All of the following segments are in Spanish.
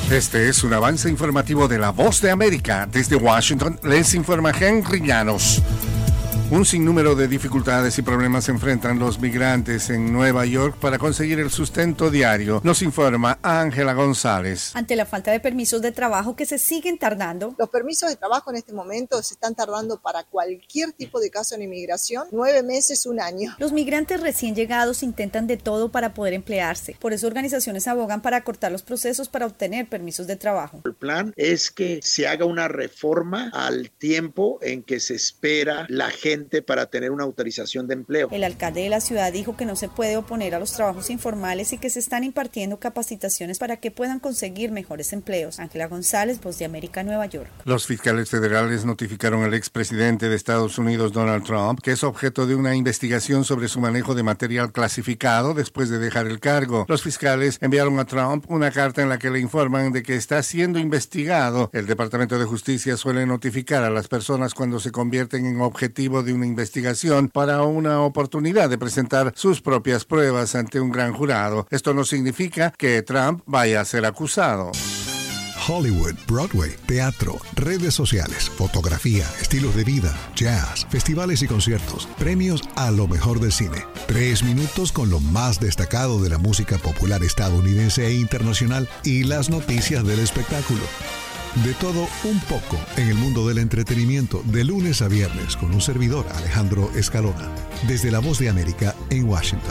Este es un avance informativo de La Voz de América. Desde Washington les informa Henry Llanos. Un sinnúmero de dificultades y problemas enfrentan los migrantes en Nueva York para conseguir el sustento diario, nos informa Ángela González. Ante la falta de permisos de trabajo que se siguen tardando. Los permisos de trabajo en este momento se están tardando para cualquier tipo de caso en inmigración, 9 meses, 1 año. Los migrantes recién llegados intentan de todo para poder emplearse. Por eso organizaciones abogan para acortar los procesos para obtener permisos de trabajo. El plan es que se haga una reforma al tiempo en que se espera la gente para tener una autorización de empleo. El alcalde de la ciudad dijo que no se puede oponer a los trabajos informales y que se están impartiendo capacitaciones para que puedan conseguir mejores empleos. Ángela González, Voz de América, Nueva York. Los fiscales federales notificaron al expresidente de Estados Unidos, Donald Trump, que es objeto de una investigación sobre su manejo de material clasificado después de dejar el cargo. Los fiscales enviaron a Trump una carta en la que le informan de que está siendo investigado. El Departamento de Justicia suele notificar a las personas cuando se convierten en objetivo de una investigación para una oportunidad de presentar sus propias pruebas ante un gran jurado. Esto no significa que Trump vaya a ser acusado. Hollywood, Broadway, teatro, redes sociales, fotografía, estilos de vida, jazz, festivales y conciertos, premios a lo mejor del cine. 3 minutos con lo más destacado de la música popular estadounidense e internacional y las noticias del espectáculo. De todo un poco en el mundo del entretenimiento, de lunes a viernes, con un servidor, Alejandro Escalona, desde La Voz de América en Washington.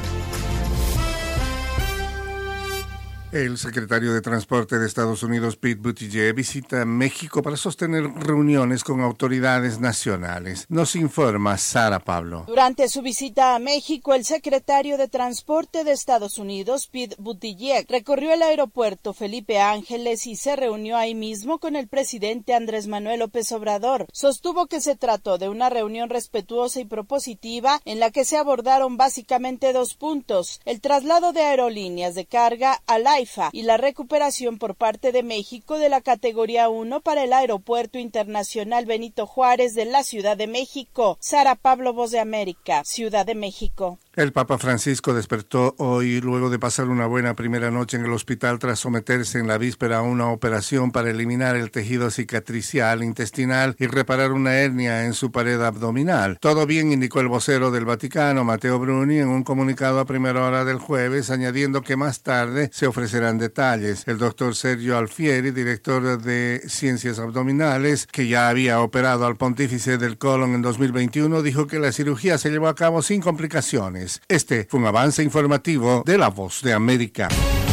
El secretario de Transporte de Estados Unidos, Pete Buttigieg, visita México para sostener reuniones con autoridades nacionales. Nos informa Sara Pablo. Durante su visita a México, el secretario de Transporte de Estados Unidos, Pete Buttigieg, recorrió el aeropuerto Felipe Ángeles y se reunió ahí mismo con el presidente Andrés Manuel López Obrador. Sostuvo que se trató de una reunión respetuosa y propositiva en la que se abordaron básicamente 2 puntos: el traslado de aerolíneas de carga al AIFA y la recuperación por parte de México de la categoría 1 para el Aeropuerto Internacional Benito Juárez de la Ciudad de México. Sara Pablo, Voz de América, Ciudad de México. El Papa Francisco despertó hoy luego de pasar una buena primera noche en el hospital tras someterse en la víspera a una operación para eliminar el tejido cicatricial intestinal y reparar una hernia en su pared abdominal. Todo bien, indicó el vocero del Vaticano, Matteo Bruni, en un comunicado a primera hora del jueves, añadiendo que más tarde se ofrecerán detalles. El doctor Sergio Alfieri, director de Ciencias Abdominales, que ya había operado al pontífice del colon en 2021, dijo que la cirugía se llevó a cabo sin complicaciones. Este fue un avance informativo de La Voz de América.